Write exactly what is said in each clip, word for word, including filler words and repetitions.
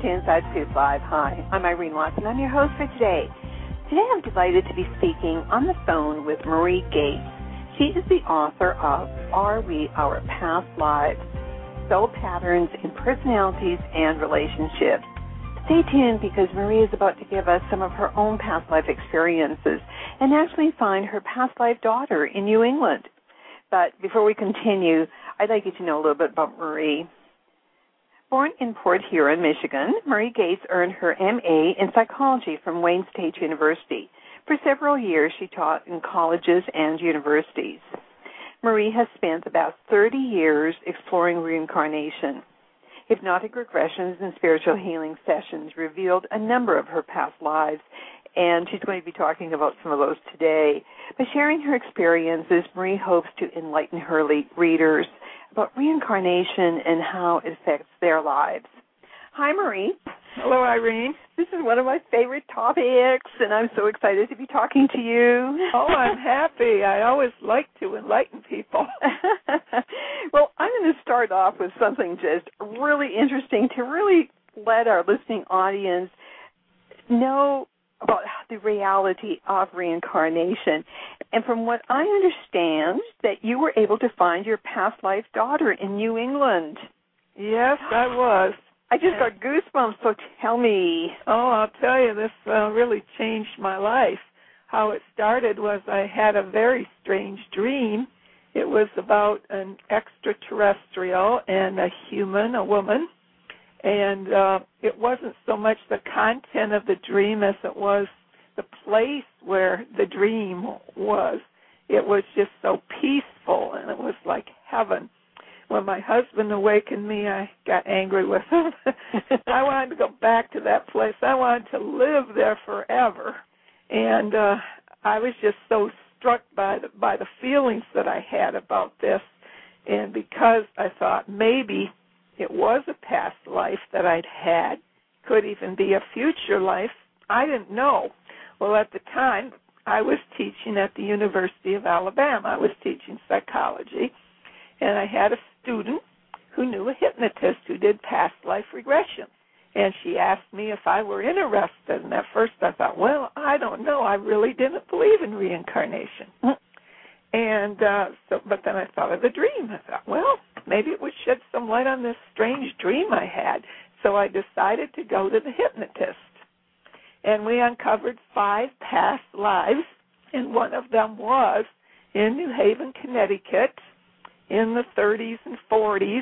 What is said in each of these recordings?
to Inside Scoop Live. Hi, I'm Irene Watson. I'm your host for today. Today I'm delighted to be speaking on the phone with Marie Gates. She is the author of Are We Our Past Lives? Soul Patterns in Personalities and Relationships. Stay tuned because Marie is about to give us some of her own past life experiences and actually find her past life daughter in New England. But before we continue, I'd like you to know a little bit about Marie. Born in Port Huron, Michigan, Marie Gates earned her M A in psychology from Wayne State University. For several years, she taught in colleges and universities. Marie has spent about thirty years exploring reincarnation. Hypnotic regressions and spiritual healing sessions revealed a number of her past lives, and she's going to be talking about some of those today. By sharing her experiences, Marie hopes to enlighten her readers about reincarnation and how it affects their lives. Hi, Marie. Hello, Irene. This is one of my favorite topics, and I'm so excited to be talking to you. Oh, I'm happy. I always like to enlighten people. Well, I'm going to start off with something just really interesting to really let our listening audience know about the reality of reincarnation. And from what I understand, that you were able to find your past life daughter in New England. Yes, I was. I just got goosebumps, so tell me. Oh, I'll tell you, this uh, really changed my life. How it started was I had a very strange dream. It was about an extraterrestrial and a human, a woman. And uh, it wasn't so much the content of the dream as it was the place where the dream was. It was just so peaceful, and it was like heaven. When my husband awakened me, I got angry with him. I wanted to go back to that place. I wanted to live there forever. And uh, I was just so struck by the, by the feelings that I had about this. And because I thought maybe it was a past life that I'd had, could even be a future life, I didn't know. Well, at the time, I was teaching at the University of Alabama. I was teaching psychology, and I had a student who knew a hypnotist who did past life regression. And she asked me if I were interested, and at first I thought, well, I don't know. I really didn't believe in reincarnation. And uh, so, but then I thought of the dream. I thought, well, maybe it would shed some light on this strange dream I had. So I decided to go to the hypnotist. And we uncovered five past lives, and one of them was in New Haven, Connecticut, in the thirties and forties.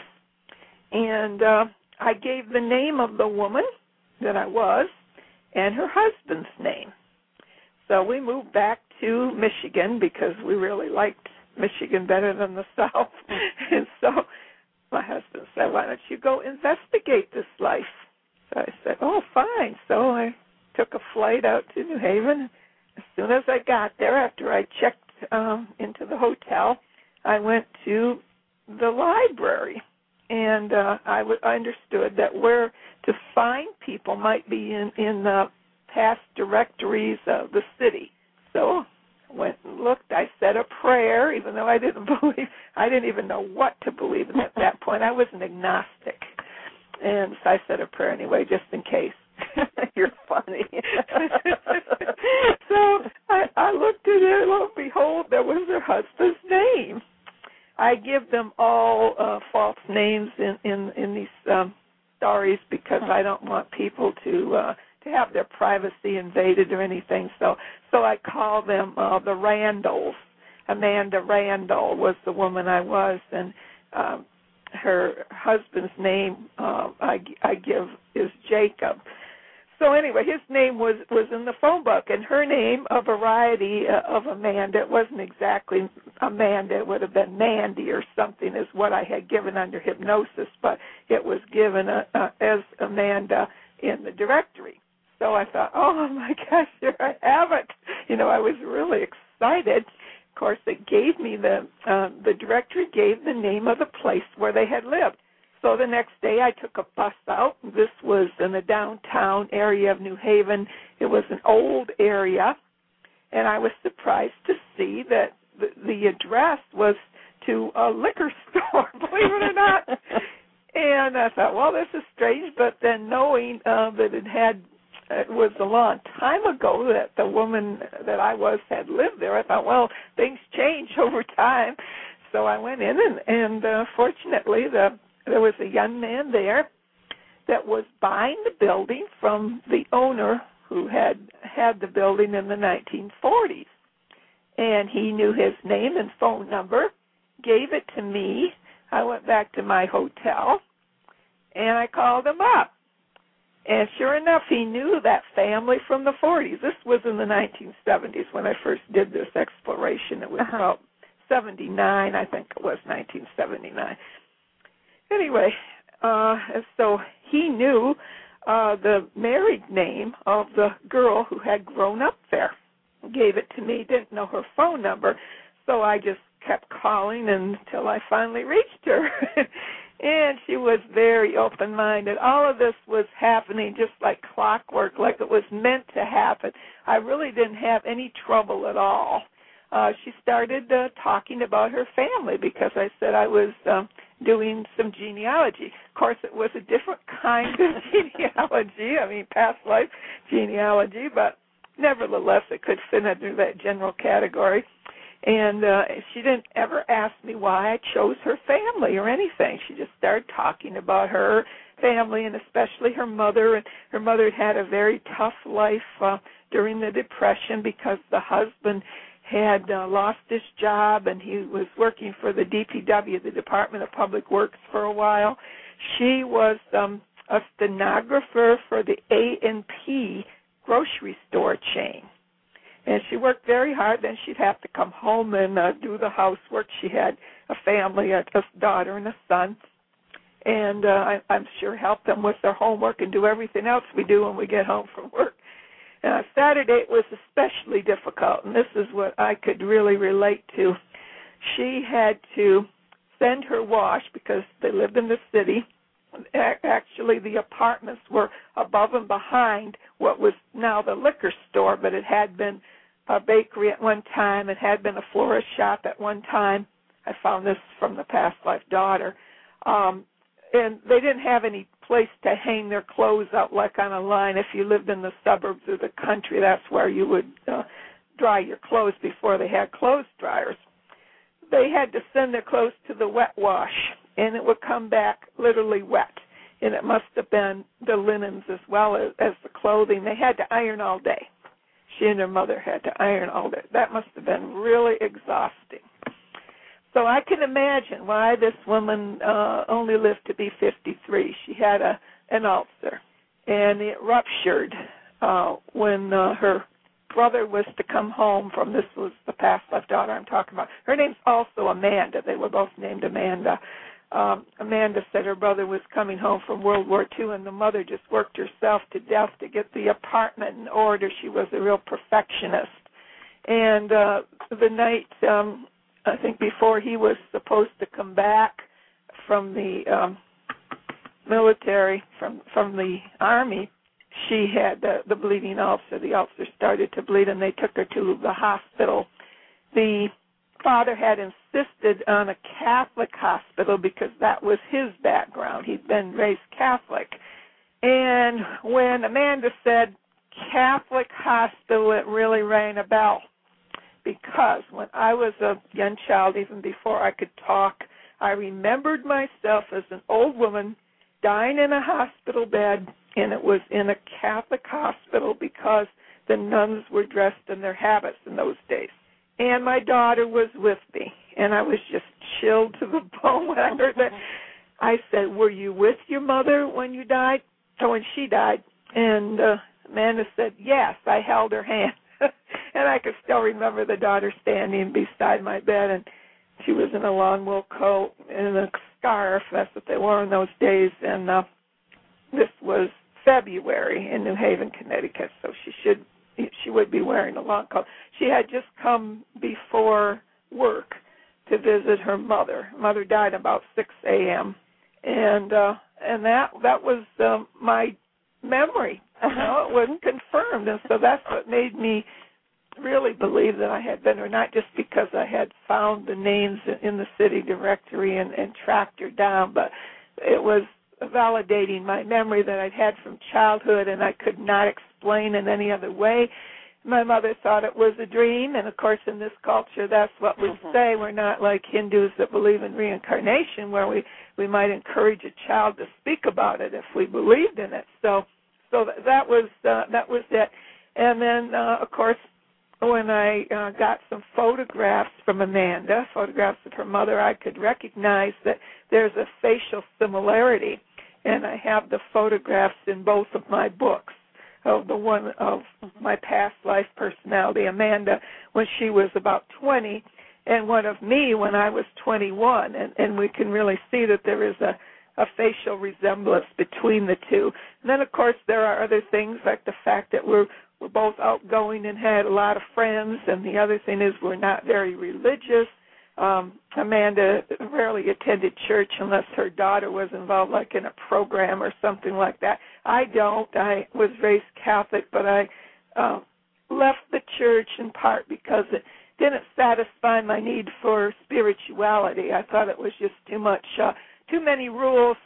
And uh, I gave the name of the woman that I was and her husband's name. So we moved back to Michigan because we really liked Michigan better than the South. And so my husband said, why don't you go investigate this life? So I said, oh, fine. So I took a flight out to New Haven. As soon as I got there, after I checked um, into the hotel, I went to the library. And uh, I, w- I understood that where to find people might be in, in the past directories of the city. So I went and looked. I said a prayer, even though I didn't believe. I didn't even know what to believe in at that point. I was an agnostic. And so I said a prayer anyway, just in case. You're funny. So I, I looked at it, lo and behold, there was her husband's name. I give them all uh, false names in, in, in these um, stories because I don't want people to uh, to have their privacy invaded or anything. So so I call them uh, the Randalls. Amanda Randall was the woman I was, and um, her husband's name uh, I, I give is Jacob. So anyway, his name was, was in the phone book, and her name, a variety uh, of Amanda. It wasn't exactly Amanda. It would have been Mandy or something is what I had given under hypnosis, but it was given uh, uh, as Amanda in the directory. So I thought, oh, my gosh, here I have it. You know, I was really excited. Of course, it gave me the, uh, the directory gave the name of the place where they had lived. So the next day I took a bus out. This was in the downtown area of New Haven. It was an old area, and I was surprised to see that the, the address was to a liquor store, believe it or not. And I thought, well, this is strange, but then knowing uh, that it had, it was a long time ago that the woman that I was had lived there, I thought, well, things change over time. So I went in, and, and uh, fortunately, the, there was a young man there that was buying the building from the owner who had had the building in the nineteen forties. And he knew his name and phone number, gave it to me. I went back to my hotel, and I called him up. And sure enough, he knew that family from the forties. This was in the nineteen seventies when I first did this exploration. It was uh-huh. about seventy-nine, I think it was, nineteen seventy-nine. Anyway, uh, so he knew uh, the married name of the girl who had grown up there. Gave it to me, didn't know her phone number, so I just kept calling until I finally reached her. And she was very open-minded. All of this was happening just like clockwork, like it was meant to happen. I really didn't have any trouble at all. Uh, she started uh, talking about her family because I said I was um, doing some genealogy. Of course, it was a different kind of genealogy, I mean, past life genealogy, but nevertheless, it could fit under that general category. And uh, she didn't ever ask me why I chose her family or anything. She just started talking about her family and especially her mother. And her mother had a very tough life uh, during the Depression because the husband had uh, lost his job and he was working for the D P W, the Department of Public Works, for a while. She was um, a stenographer for the A and P grocery store chain. And she worked very hard. Then she'd have to come home and uh, do the housework. She had a family, a, a daughter and a son. And uh, I, I'm sure helped them with their homework and do everything else we do when we get home from work. Uh, Saturday it was especially difficult, and this is what I could really relate to. She had to send her wash because they lived in the city. Actually, the apartments were above and behind what was now the liquor store, but it had been a bakery at one time. It had been a florist shop at one time. I found this from the past life daughter. Um, and they didn't have any place to hang their clothes out like on a line. If you lived in the suburbs or the country, that's where you would uh, dry your clothes before they had clothes dryers. They had to send their clothes to the wet wash, and it would come back literally wet. And it must have been the linens as well as, as the clothing. They had to iron all day. She and her mother had to iron all day. That must have been really exhausting. So I can imagine why this woman uh, only lived to be fifty-three. She had a an ulcer, and it ruptured uh, when uh, her brother was to come home from, this was the past life daughter I'm talking about. Her name's also Amanda. They were both named Amanda. Um, Amanda said her brother was coming home from World War Two, and the mother just worked herself to death to get the apartment in order. She was a real perfectionist. And uh, the night, um, I think before he was supposed to come back from the um, military, from, from the Army, she had the, the bleeding ulcer. The ulcer started to bleed, and they took her to the hospital. The father had insisted on a Catholic hospital because that was his background. He'd been raised Catholic. And when Amanda said Catholic hospital, it really rang a bell, because when I was a young child, even before I could talk, I remembered myself as an old woman dying in a hospital bed, and it was in a Catholic hospital because the nuns were dressed in their habits in those days. And my daughter was with me, and I was just chilled to the bone when I heard that. I said, "Were you with your mother when you died?" Or when she died? And uh, Amanda said, "Yes, I held her hand." And I could still remember the daughter standing beside my bed, and she was in a long wool coat and a scarf. That's what they wore in those days. And uh, this was February in New Haven, Connecticut, so she should she would be wearing a long coat. She had just come before work to visit her mother. Mother died about six a.m. and uh, and that that was um, my memory. You know, it wasn't confirmed, and so that's what made me really believe that I had been her, not just because I had found the names in the city directory and, and tracked her down, but it was validating my memory that I'd had from childhood, and I could not explain in any other way. My mother thought it was a dream, and of course in this culture that's what we mm-hmm. say. We're not like Hindus that believe in reincarnation, where we, we might encourage a child to speak about it if we believed in it. So so that was uh, that was it. And then, uh, of course, when I uh, got some photographs from Amanda, photographs of her mother, I could recognize that there's a facial similarity, and I have the photographs in both of my books. Of the one of my past life personality, Amanda, when she was about twenty, and one of me when I was twenty-one. And, and we can really see that there is a, a facial resemblance between the two. And then, of course, there are other things like the fact that we're, we're both outgoing and had a lot of friends, and the other thing is we're not very religious. Um, Amanda rarely attended church unless her daughter was involved, like in a program or something like that. I don't. I was raised Catholic, but I uh, left the church in part because it didn't satisfy my need for spirituality. I thought it was just too much, uh, too many rules,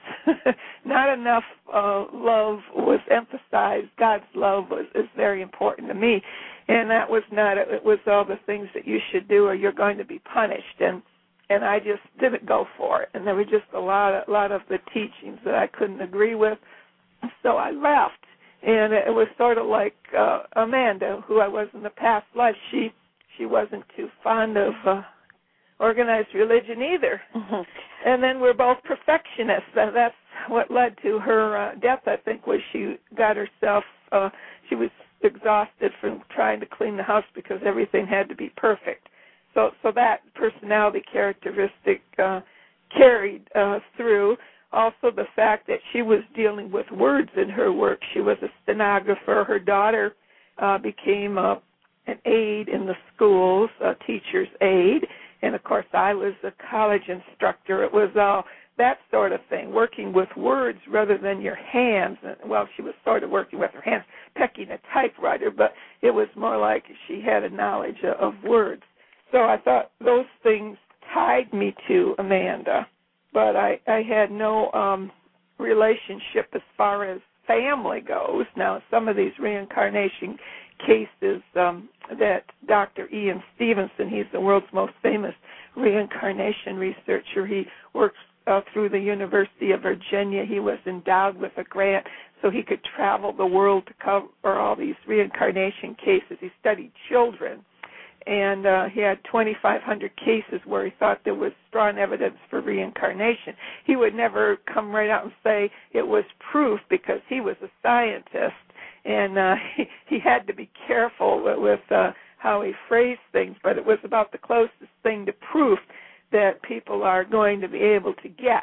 not enough uh, love was emphasized. God's love was is very important to me. And that was not it. It was all the things that you should do or you're going to be punished. And and I just didn't go for it. And there were just a lot of, a lot of the teachings that I couldn't agree with. So I left. And it was sort of like uh, Amanda, who I was in the past life. She she wasn't too fond of uh, organized religion either. Mm-hmm. And then we're both perfectionists. Uh, that's what led to her uh, death, I think, was she got herself, uh, she was exhausted from trying to clean the house because everything had to be perfect. So so that personality characteristic uh, carried uh, through. Also the fact that she was dealing with words in her work. She was a stenographer. Her daughter uh, became uh, an aide in the schools, a teacher's aide. And, of course, I was a college instructor. It was all that sort of thing, working with words rather than your hands. Well, she was sort of working with her hands, pecking a typewriter, but it was more like she had a knowledge of words. So I thought those things tied me to Amanda, but I, I had no um, relationship as far as family goes. Now, some of these reincarnation cases um, that Doctor Ian Stevenson, he's the world's most famous reincarnation researcher. He works uh, through the University of Virginia. He was endowed with a grant so he could travel the world to cover all these reincarnation cases. He studied children, and uh, he had twenty-five hundred cases where he thought there was strong evidence for reincarnation. He would never come right out and say it was proof because he was a scientist. And uh, he, he had to be careful with, with uh, how he phrased things, but it was about the closest thing to proof that people are going to be able to get.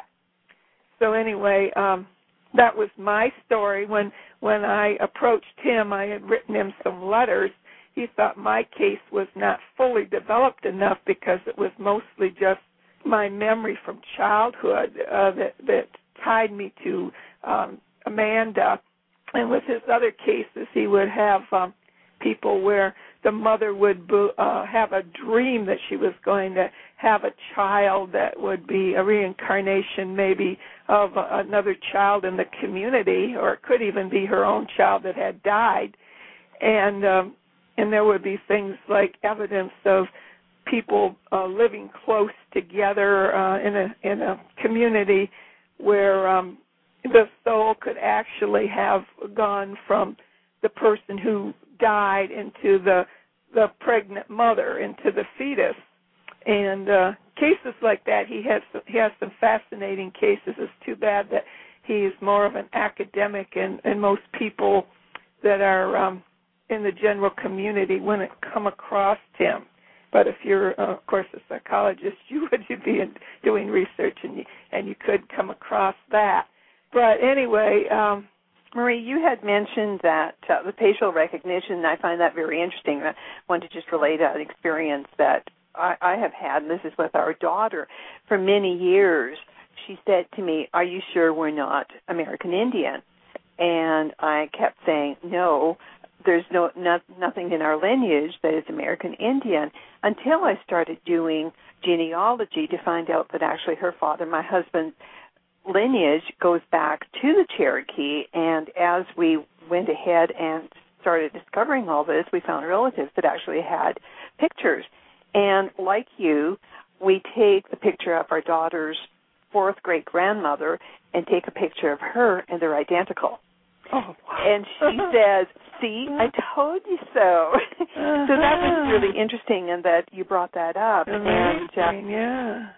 So anyway, um, that was my story. When when I approached him, I had written him some letters. He thought my case was not fully developed enough because it was mostly just my memory from childhood uh, that, that tied me to um, Amanda. And with his other cases, he would have um, people where the mother would uh, have a dream that she was going to have a child that would be a reincarnation maybe of another child in the community, or it could even be her own child that had died. And um, and there would be things like evidence of people uh, living close together uh, in a in a community where um, the soul could actually have gone from the person who died into the the pregnant mother, into the fetus. And uh, cases like that, he has he has some fascinating cases. It's too bad that he's more of an academic, and, and most people that are um, in the general community wouldn't come across him. But if you're, uh, of course, a psychologist, you would be in, doing research, and you, and you could come across that. But anyway, um, Marie, you had mentioned that uh, the facial recognition, and I find that very interesting. I want to just relate an experience that I, I have had, and this is with our daughter. For many years, she said to me, "Are you sure we're not American Indian?" And I kept saying, no, there's no, no nothing in our lineage that is American Indian, until I started doing genealogy to find out that actually her father, my husband, lineage goes back to the Cherokee, and as we went ahead and started discovering all this, we found relatives that actually had pictures. And like you, we take the picture of our daughter's fourth great-grandmother and take a picture of her, and they're identical. Oh, wow. And she says, see, I told you so. So that was really interesting, and that you brought that up. Amazing, and, uh, yeah.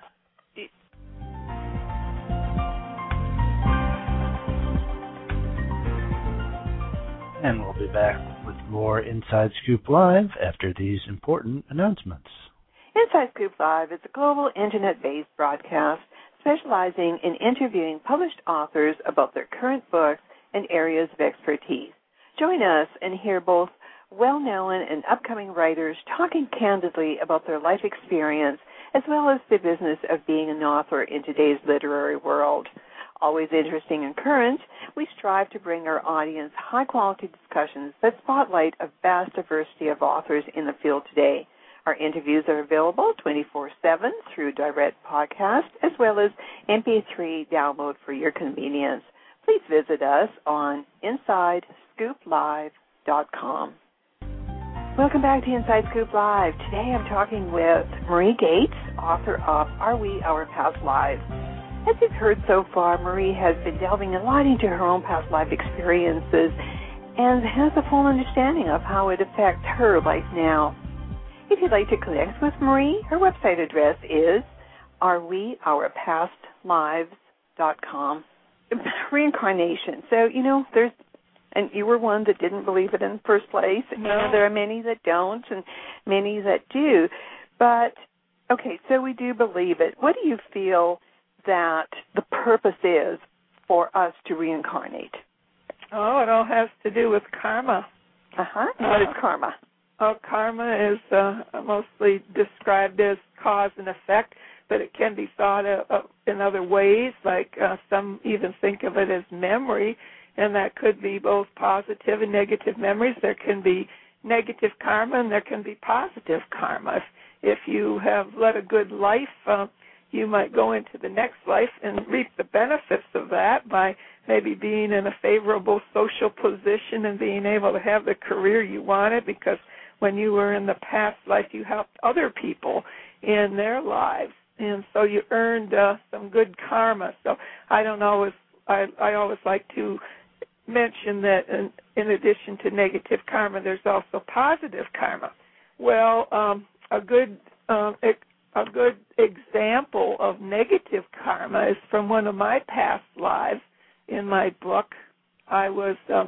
And we'll be back with more Inside Scoop Live after these important announcements. Inside Scoop Live is a global internet-based broadcast specializing in interviewing published authors about their current books and areas of expertise. Join us and hear both well-known and upcoming writers talking candidly about their life experience as well as the business of being an author in today's literary world. Always interesting and current, we strive to bring our audience high-quality discussions that spotlight a vast diversity of authors in the field today. Our interviews are available twenty-four seven through direct podcast as well as M P three download for your convenience. Please visit us on inside scoop live dot com. Welcome back to Inside Scoop Live. Today I'm talking with Marie Gates, author of Are We Our Past Lives? As you've heard so far, Marie has been delving a lot into her own past life experiences and has a full understanding of how it affects her life now. If you'd like to connect with Marie, her website address is are we our past lives dot com. Reincarnation. So, you know, there's, and you were one that didn't believe it in the first place. No. You know, there are many that don't and many that do. But, okay, so we do believe it. What do you feel that the purpose is for us to reincarnate? Oh, it all has to do with karma. Uh-huh. What is karma? Oh, karma is uh, mostly described as cause and effect, but it can be thought of, of in other ways, like uh, some even think of it as memory, and that could be both positive and negative memories. There can be negative karma, and there can be positive karma. If, if you have led a good life, uh, you might go into the next life and reap the benefits of that by maybe being in a favorable social position and being able to have the career you wanted, because when you were in the past life, you helped other people in their lives, and so you earned uh, some good karma. So I don't always, I, I always like to mention that in, in addition to negative karma, there's also positive karma. Well, um, a good uh, a good example of negative karma is from one of my past lives. In my book, I was a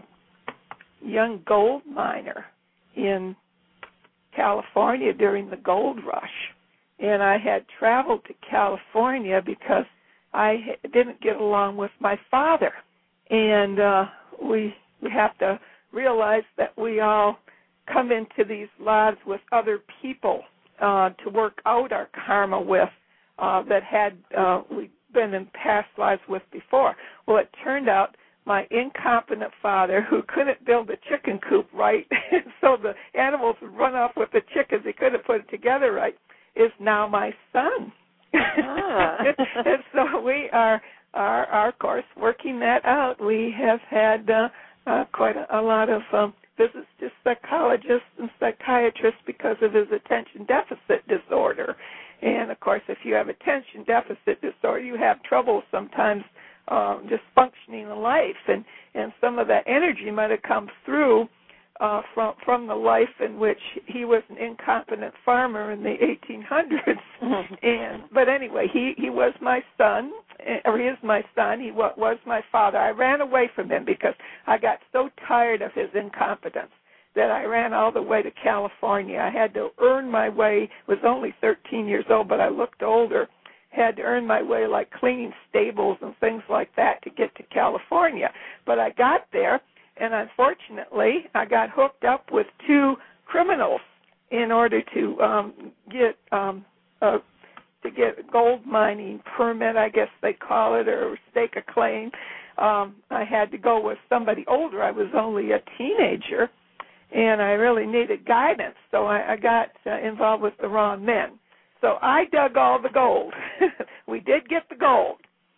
young gold miner in California during the gold rush, and I had traveled to California because I didn't get along with my father, and uh, we we have to realize that we all come into these lives with other people uh, to work out our karma with uh, that had uh, we've been in past lives with before. Well, it turned out my incompetent father, who couldn't build a chicken coop right, so the animals would run off with the chickens, he couldn't put it together right, is now my son. Ah. And so we are, are, are, of course, working that out. We have had uh, uh, quite a, a lot of um, visits to psychologists and psychiatrists because of his attention deficit disorder. And, of course, if you have attention deficit disorder, you have trouble sometimes um, just functioning in life. And, and some of that energy might have come through uh, from from the life in which he was an incompetent farmer in the eighteen hundreds. Mm-hmm. And But anyway, he, he was my son, or he is my son. He was, was my father. I ran away from him because I got so tired of his incompetence that I ran all the way to California. I had to earn my way, was only thirteen years old, but I looked older, had to earn my way like cleaning stables and things like that to get to California. But I got there, and unfortunately, I got hooked up with two criminals in order to um, get um, a, to get a gold mining permit, I guess they call it, or stake a claim. Um, I had to go with somebody older. I was only a teenager, and I really needed guidance, so I, I got uh, involved with the wrong men. So I dug all the gold. We did get the gold,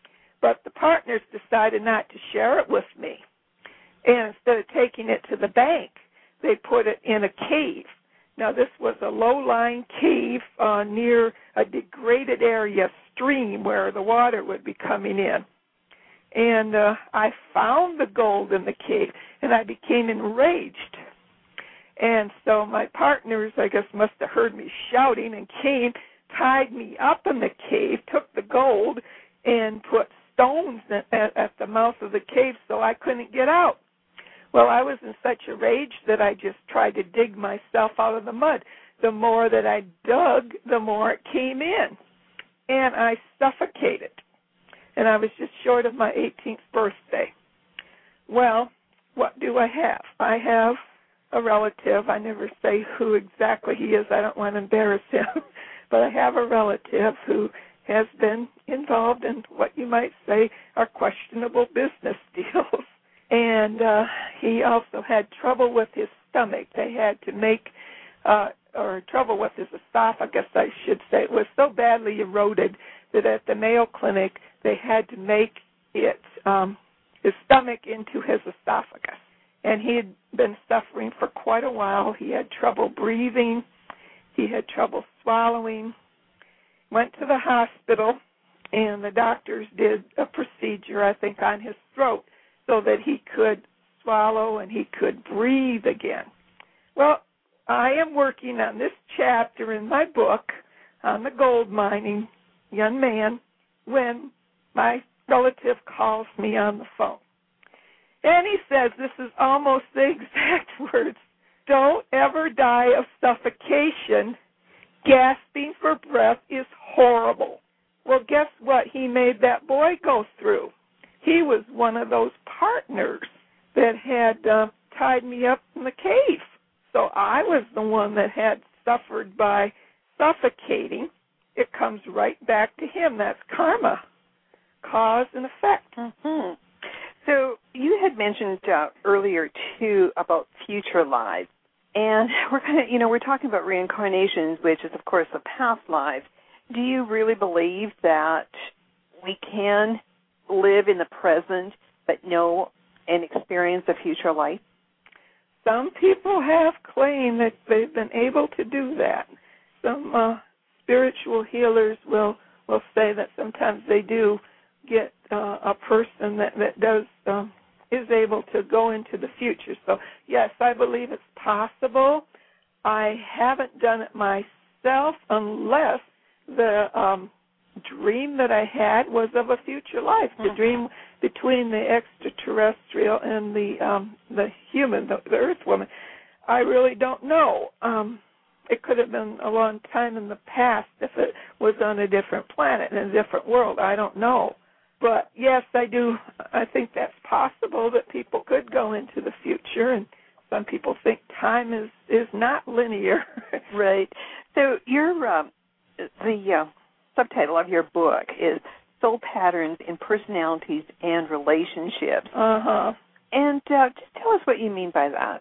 But the partners decided not to share it with me. And instead of taking it to the bank, they put it in a cave. Now, this was a low-lying cave uh, near a degraded area stream where the water would be coming in. And uh, I found the gold in the cave, and I became enraged. And so my partners, I guess, must have heard me shouting and came, tied me up in the cave, took the gold, and put stones at, at the mouth of the cave so I couldn't get out. Well, I was in such a rage that I just tried to dig myself out of the mud. The more that I dug, the more it came in, and I suffocated. And I was just short of my eighteenth birthday. Well, what do I have? I have a relative. I never say who exactly he is. I don't want to embarrass him. But I have a relative who has been involved in what you might say are questionable business deals. And uh, he also had trouble with his stomach. They had to make, uh, or trouble with his esophagus, I should say. It was so badly eroded that at the Mayo Clinic they had to make it, um, his stomach into his esophagus. And he had been suffering for quite a while. He had trouble breathing. He had trouble swallowing. Went to the hospital, and the doctors did a procedure, I think, on his throat, so that he could swallow and he could breathe again. Well, I am working on this chapter in my book on the gold mining young man when my relative calls me on the phone. And he says, this is almost the exact words, "Don't ever die of suffocation. Gasping for breath is horrible." Well, guess what he made that boy go through? He was one of those partners that had uh, tied me up in the cave. So I was the one that had suffered by suffocating. It comes right back to him. That's karma, cause and effect. Mm-hmm. So you had mentioned uh, earlier, too, about future lives. And we're kind of, you know, we're talking about reincarnations, which is, of course, a past life. Do you really believe that we can live in the present but know and experience a future life? Some people have claimed that they've been able to do that. Some uh, spiritual healers will, will say that sometimes they do get uh, a person that, that does um, is able to go into the future. So, yes, I believe it's possible. I haven't done it myself unless the um, dream that I had was of a future life, the mm-hmm. dream between the extraterrestrial and the um, the human, the, the Earth woman. I really don't know. Um, it could have been a long time in the past if it was on a different planet, in a different world. I don't know. But, yes, I do. I think that's possible that people could go into the future, and some people think time is, is not linear. Right. So your uh, the uh, subtitle of your book is Soul Patterns in Personalities and Relationships. Uh-huh. And uh, just tell us what you mean by that.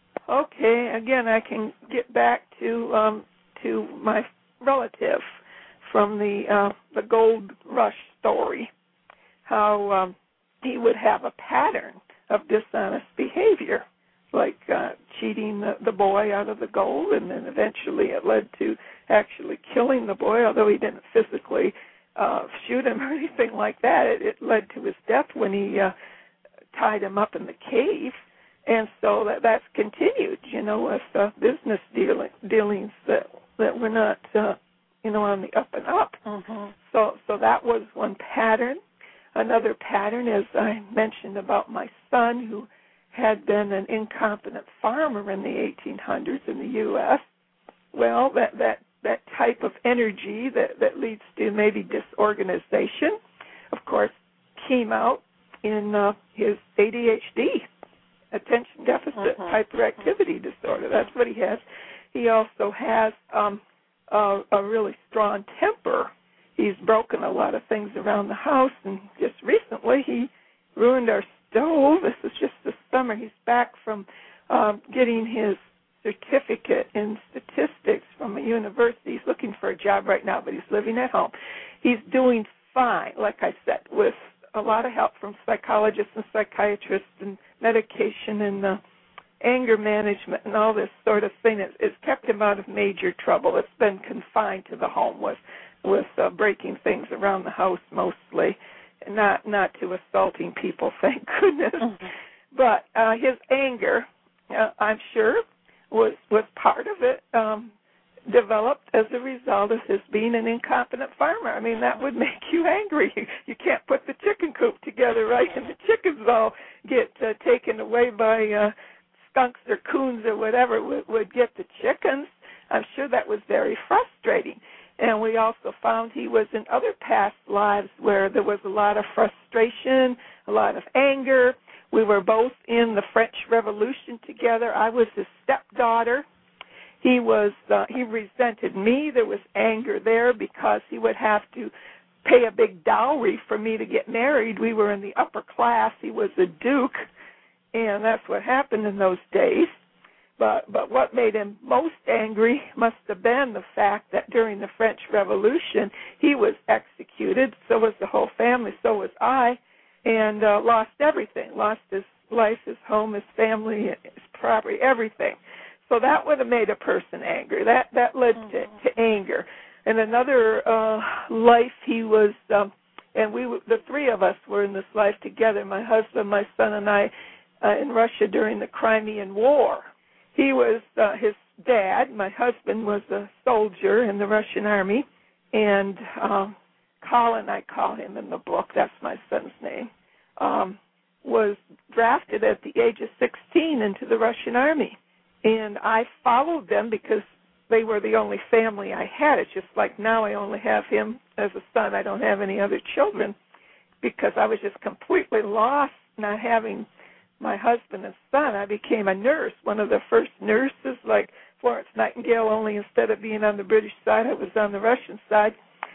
Okay. Again, I can get back to um, to my relative from the uh, the gold rush story. How um, he would have a pattern of dishonest behavior, like uh, cheating the, the boy out of the gold, and then eventually it led to actually killing the boy, although he didn't physically uh, shoot him or anything like that. It, it led to his death when he uh, tied him up in the cave, and so that, that's continued, you know, with uh, business dealing, dealings that, that were not, uh, you know, on the up and up. Mm-hmm. So, so that was one pattern. Another pattern, as I mentioned about my son, who had been an incompetent farmer in the eighteen hundreds in the U S Well, that, that, that type of energy that, that leads to maybe disorganization, of course, came out in uh, his A D H D, attention deficit mm-hmm. hyperactivity disorder. That's what he has. He also has um, a, a really strong temper. He's broken a lot of things around the house, and just recently he ruined our stove. This is just this summer. He's back from uh, getting his certificate in statistics from a university. He's looking for a job right now, but he's living at home. He's doing fine, like I said, with a lot of help from psychologists and psychiatrists and medication and uh, anger management and all this sort of thing. It, it's kept him out of major trouble. It's been confined to the home with with uh, breaking things around the house mostly, not not to assaulting people, thank goodness. Mm-hmm. But uh, his anger, uh, I'm sure, was was part of it. Um, developed as a result of his being an incompetent farmer. I mean, that would make you angry. You, you can't put the chicken coop together right, and the chickens all get uh, taken away by uh, skunks or coons or whatever would, would get the chickens. I'm sure that was very frustrating. And we also found he was in other past lives where there was a lot of frustration, a lot of anger. We were both in the French Revolution together. I was his stepdaughter. He was uh, he resented me. There was anger there because he would have to pay a big dowry for me to get married. We were in the upper class. He was a duke, and that's what happened in those days. But but what made him most angry must have been the fact that during the French Revolution he was executed. So was the whole family. So was I, and uh, lost everything. Lost his life, his home, his family, his property, everything. So that would have made a person angry. That that led mm-hmm. to, to anger. And another uh, life, he was, um, and we, the three of us were in this life together. My husband, my son, and I, uh, in Russia during the Crimean War. He was uh, his dad. My husband was a soldier in the Russian army, and um, Colin, I call him in the book. That's my son's name. Um, was drafted at the age of sixteen into the Russian army. And I followed them because they were the only family I had. It's just like now I only have him as a son. I don't have any other children because I was just completely lost not having my husband and son. I became a nurse, one of the first nurses, like Florence Nightingale, only instead of being on the British side, I was on the Russian side.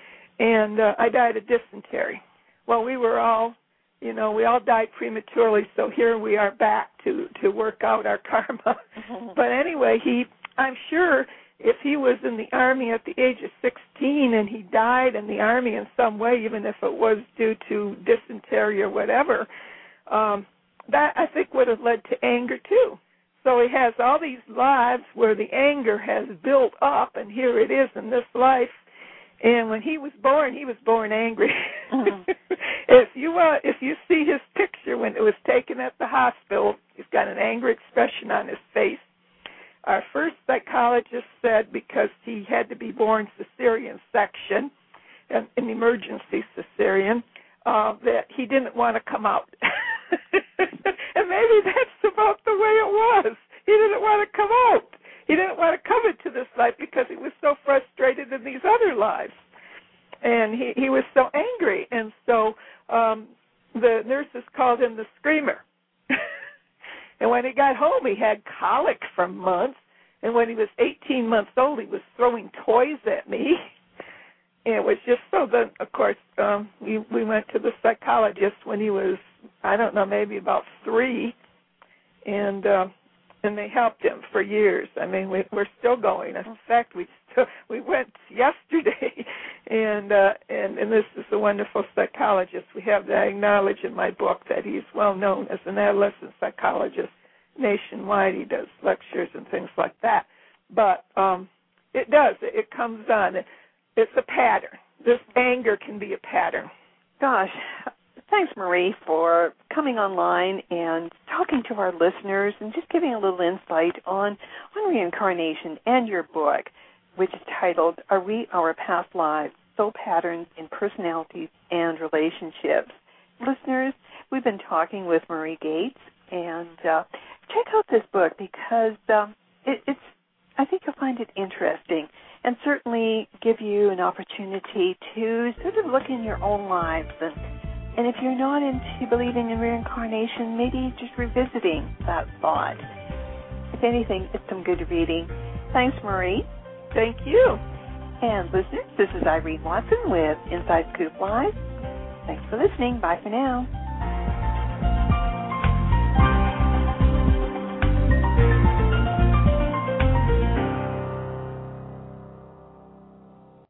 And uh, I died of dysentery. Well, we were all, you know, we all died prematurely, so here we are back to, to work out our karma. Mm-hmm. But anyway, he, I'm sure if he was in the Army at the age of sixteen and he died in the Army in some way, even if it was due to dysentery or whatever, um, that I think would have led to anger too. So he has all these lives where the anger has built up, and here it is in this life. And when he was born, he was born angry. Mm-hmm. If you uh, if you see his picture when it was taken at the hospital, he's got an angry expression on his face. Our first psychologist said because he had to be born cesarean section, an, an emergency cesarean, uh, that he didn't want to come out. And maybe that's about the way it was. He didn't want to come out. He didn't want to come into this life because he was so frustrated in these other lives. And he, he was so angry. And so um, the nurses called him the screamer. And when he got home, he had colic for months. And when he was eighteen months old, he was throwing toys at me. And it was just so then, of course, um, we, we went to the psychologist when he was, I don't know, maybe about three. And... Uh, And they helped him for years. I mean, we, we're still going. In fact, we still, we went yesterday, and uh, and and this is a wonderful psychologist. We have that. I acknowledge in my book that he's well known as an adolescent psychologist nationwide. He does lectures and things like that. But um, it does. It, it comes on. It, it's a pattern. This anger can be a pattern. Gosh. Thanks, Marie, for coming online and talking to our listeners and just giving a little insight on, on reincarnation and your book, which is titled, Are We Our Past Lives? Soul Patterns in Personalities and Relationships. Listeners, we've been talking with Marie Gates, and uh, check out this book because um, it, it's, I think you'll find it interesting and certainly give you an opportunity to sort of look in your own lives and And if you're not into believing in reincarnation, maybe just revisiting that thought. If anything, it's some good reading. Thanks, Marie. Thank you. And listeners, this is Irene Watson with Inside Scoop Live. Thanks for listening. Bye for now.